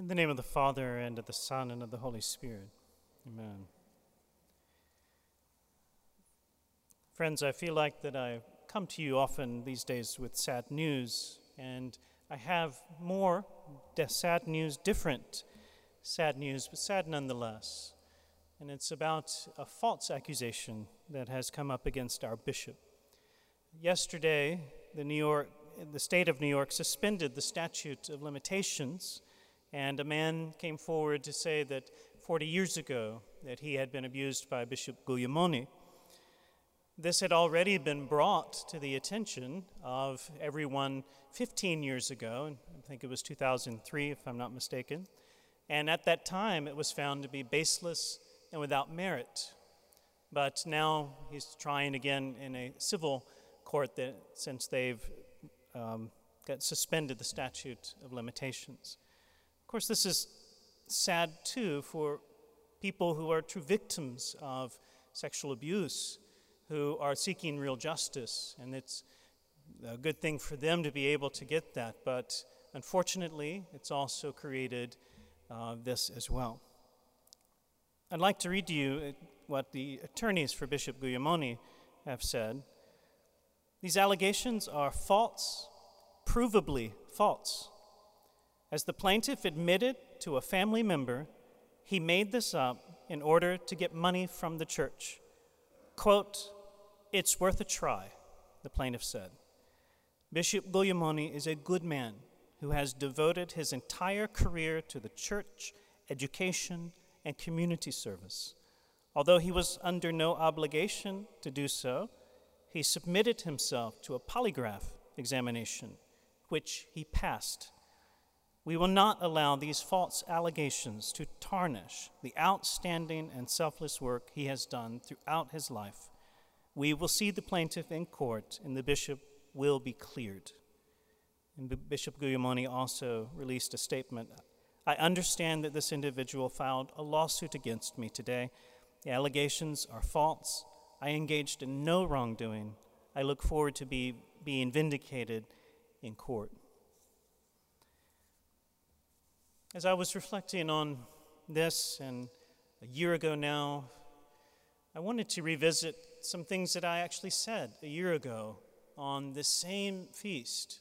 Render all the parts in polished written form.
In the name of the Father, and of the Son, and of the Holy Spirit. Amen. Friends, I feel like that I come to you often these days with sad news, and I have more sad news, different sad news, but sad nonetheless. And it's about a false accusation that has come up against our bishop. Yesterday, the state of New York suspended the statute of limitations, and a man came forward to say that 40 years ago that he had been abused by Bishop Guglielmoni. This had already been brought to the attention of everyone 15 years ago, I think it was 2003 if I'm not mistaken, and at that time it was found to be baseless and without merit. But now he's trying again in a civil court since they've got suspended the statute of limitations. Of course, this is sad too for people who are true victims of sexual abuse, who are seeking real justice, and it's a good thing for them to be able to get that, but unfortunately, it's also created this as well. I'd like to read to you what the attorneys for Bishop Guglielmoni have said. These allegations are false, provably false. As the plaintiff admitted to a family member, he made this up in order to get money from the church. Quote, "It's worth a try," the plaintiff said. Bishop Guglielmoni is a good man who has devoted his entire career to the church, education, and community service. Although he was under no obligation to do so, he submitted himself to a polygraph examination, which he passed. We will not allow these false allegations to tarnish the outstanding and selfless work he has done throughout his life. We will see the plaintiff in court, and the bishop will be cleared. And Bishop Guglielmoni also released a statement. I understand that this individual filed a lawsuit against me today. The allegations are false. I engaged in no wrongdoing. I look forward to being vindicated in court. As I was reflecting on this, and a year ago now, I wanted to revisit some things that I actually said a year ago on this same feast,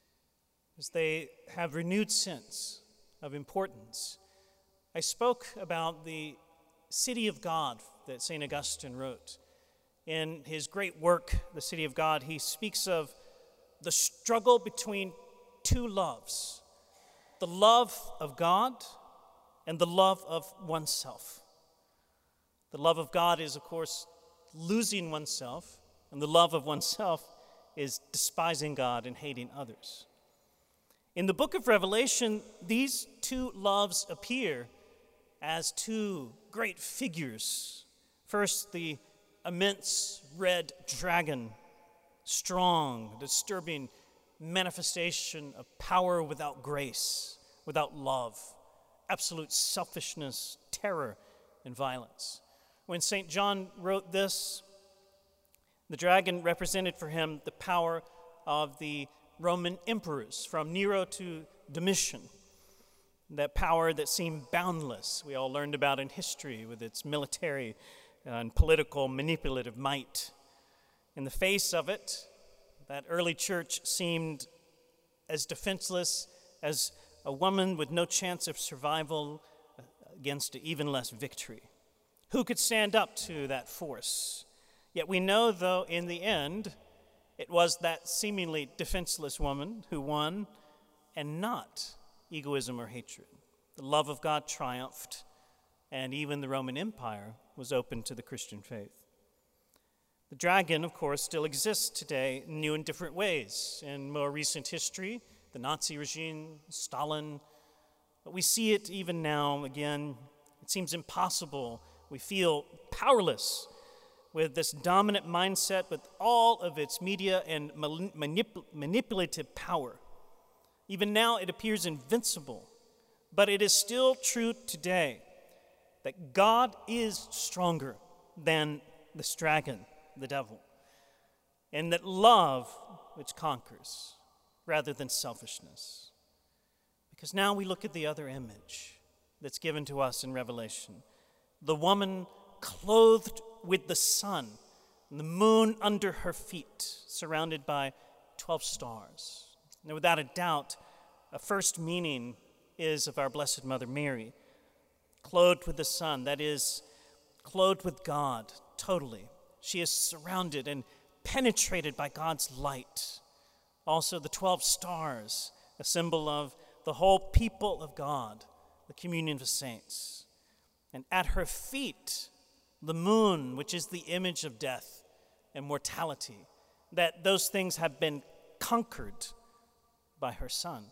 as they have renewed sense of importance. I spoke about the City of God that St. Augustine wrote. In his great work, The City of God, he speaks of the struggle between two loves, the love of God and the love of oneself. The love of God is, of course, losing oneself, and the love of oneself is despising God and hating others. In the book of Revelation, these two loves appear as two great figures. First, the immense red dragon, strong, disturbing manifestation of power without grace, without love, absolute selfishness, terror, and violence. When St. John wrote this, the dragon represented for him the power of the Roman emperors, from Nero to Domitian, that power that seemed boundless. We all learned about in history with its military and political manipulative might. In the face of it, that early church seemed as defenseless as a woman with no chance of survival against even less victory. Who could stand up to that force? Yet we know, though, in the end, it was that seemingly defenseless woman who won, and not egoism or hatred. The love of God triumphed, and even the Roman Empire was open to the Christian faith. The dragon, of course, still exists today, new in different ways. In more recent history, the Nazi regime, Stalin, but we see it even now. Again, it seems impossible. We feel powerless with this dominant mindset, with all of its media and manipulative power. Even now, it appears invincible, but it is still true today that God is stronger than this dragon, the devil, and that love which conquers rather than selfishness. Because now we look at the other image that's given to us in Revelation. The woman clothed with the sun, and the moon under her feet, surrounded by 12 stars. Now, without a doubt, a first meaning is of our Blessed Mother Mary, clothed with the sun, that is, clothed with God totally. She is surrounded and penetrated by God's light. Also, the 12 stars, a symbol of the whole people of God, the communion of saints. And at her feet, the moon, which is the image of death and mortality, that those things have been conquered by her Son.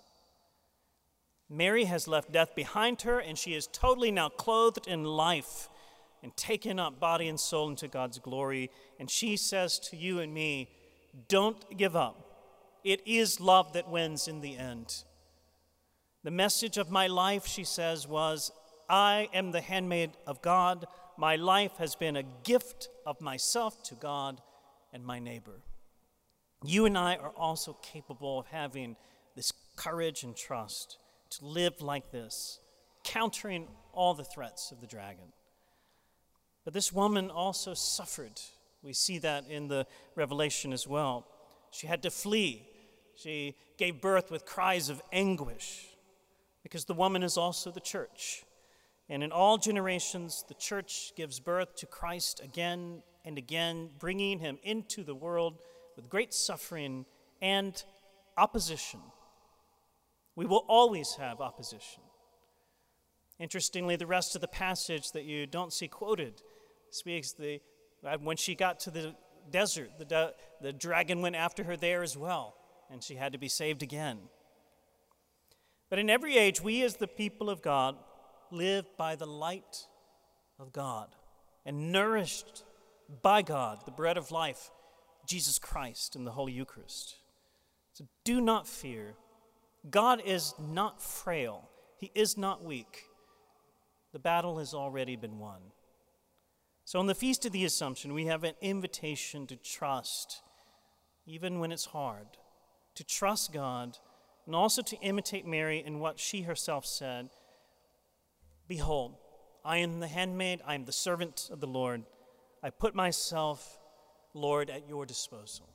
Mary has left death behind her, and she is totally now clothed in life and taken up body and soul into God's glory. And she says to you and me, don't give up. It is love that wins in the end. The message of my life, she says, was, I am the handmaid of God. My life has been a gift of myself to God and my neighbor. You and I are also capable of having this courage and trust to live like this, countering all the threats of the dragon. But this woman also suffered. We see that in the Revelation as well. She had to flee. She gave birth with cries of anguish, because the woman is also the church. And in all generations, the church gives birth to Christ again and again, bringing him into the world with great suffering and opposition. We will always have opposition. Interestingly, the rest of the passage that you don't see quoted speaks when she got to the desert, the dragon went after her there as well, and she had to be saved again. But in every age, we as the people of God live by the light of God and nourished by God, the bread of life, Jesus Christ in the Holy Eucharist. So do not fear. God is not frail. He is not weak. The battle has already been won. So on the Feast of the Assumption, we have an invitation to trust, even when it's hard, to trust God, and also to imitate Mary in what she herself said. Behold, I am the handmaid, I am the servant of the Lord. I put myself, Lord, at your disposal.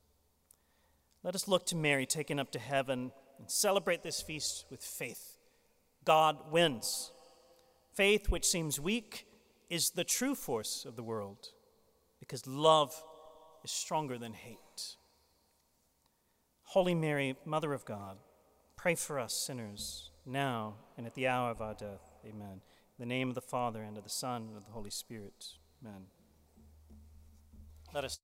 Let us look to Mary taken up to heaven and celebrate this feast with faith. God wins. Faith, which seems weak, is the true force of the world, because love is stronger than hate. Holy Mary, Mother of God, pray for us sinners, now and at the hour of our death. Amen. In the name of the Father, and of the Son, and of the Holy Spirit. Amen. Let us